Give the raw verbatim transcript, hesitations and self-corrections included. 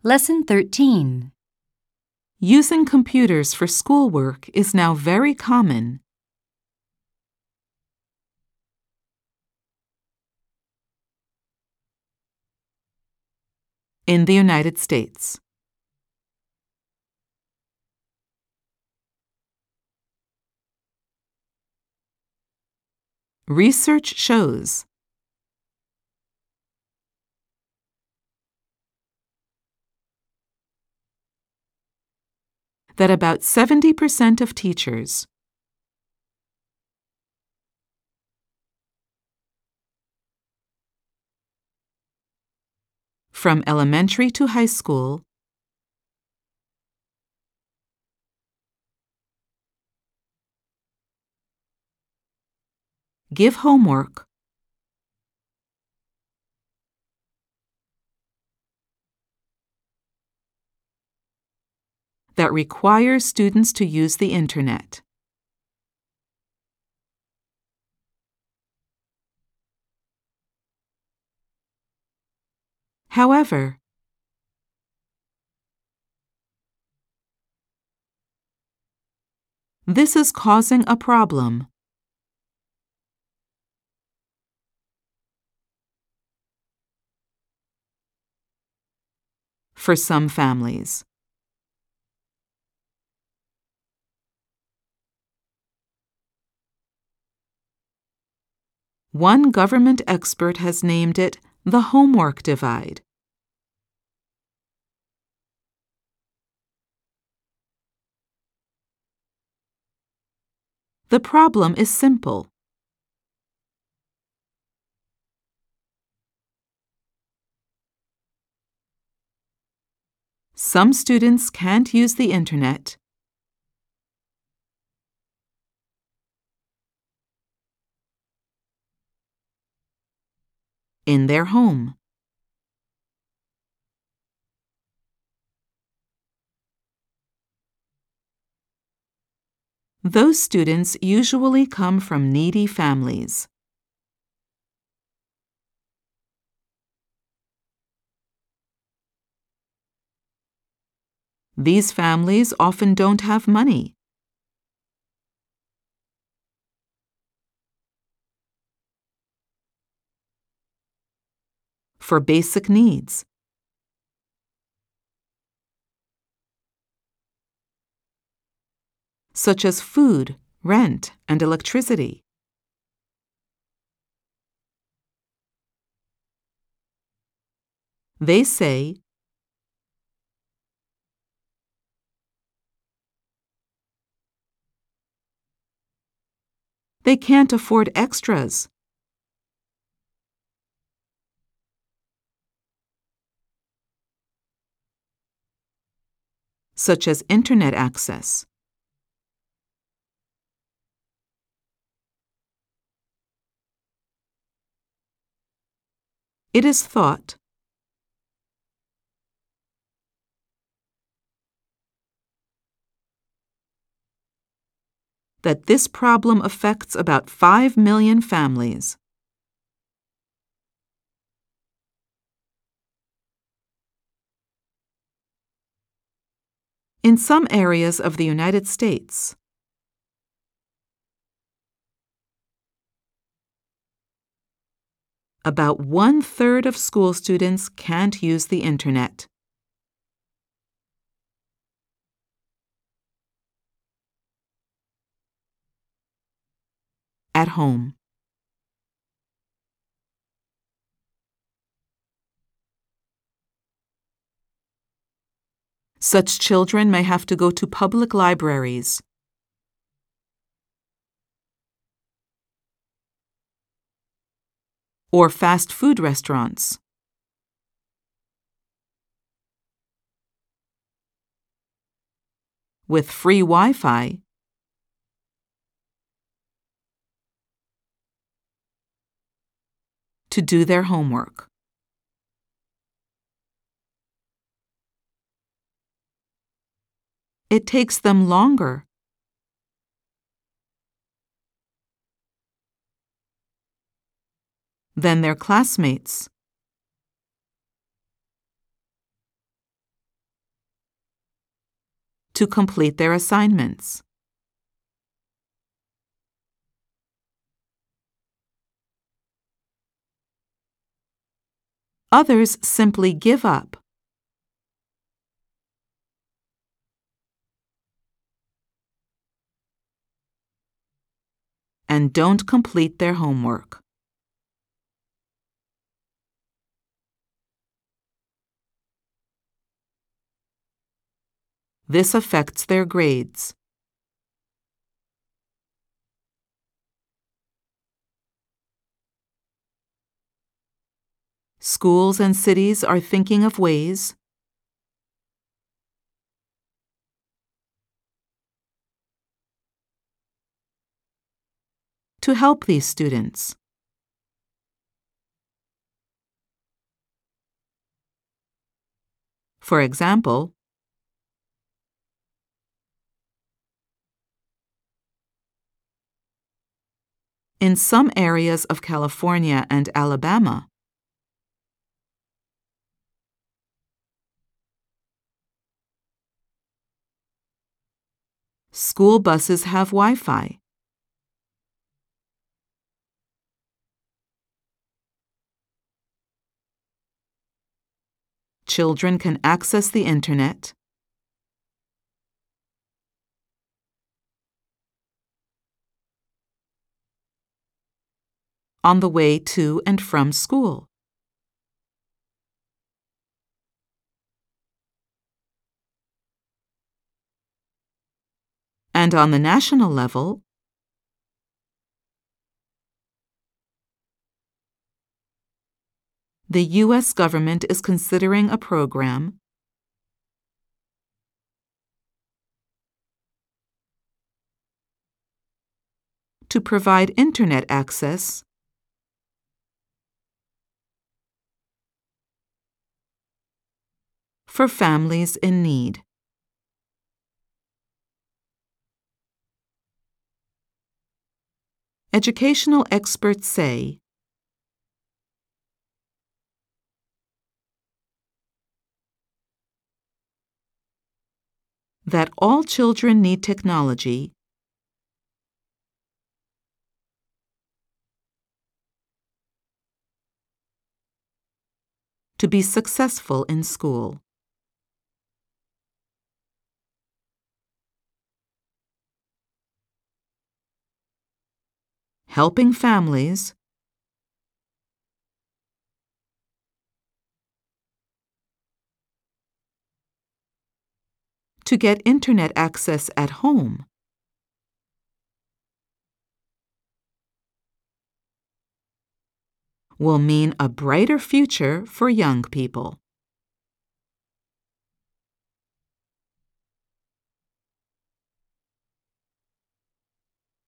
Lesson thirteen. Using computers for schoolwork is now very common. In the United States. Research shows that about seventy percent of teachers from elementary to high school give homework that requires students to use the Internet. However, this is causing a problem. For some families. One government expert has named it the homework divide. The problem is simple. Some students can't use the Internet in their home. Those students usually come from needy families. These families often don't have money for basic needs, such as food, rent, and electricity. They say, they can't afford extras, such as Internet access. It is thought that this problem affects about five million families. In some areas of the United States, about one-third of school students can't use the Internet. At home. Such children may have to go to public libraries or fast food restaurants with free Wi-Fi to do their homework. It takes them longer than their classmates to complete their assignments. Others simply give up. And don't complete their homework. This affects their grades. Schools and cities are thinking of ways to help these students. For example, in some areas of California and Alabama, school buses have Wi-Fi. Children can access the internet. On the way to and from school. And on the national level, the U S government is considering a program to provide internet access for families in need. Educational experts say that all children need technology to be successful in school. Helping families to get internet access at home will mean a brighter future for young people.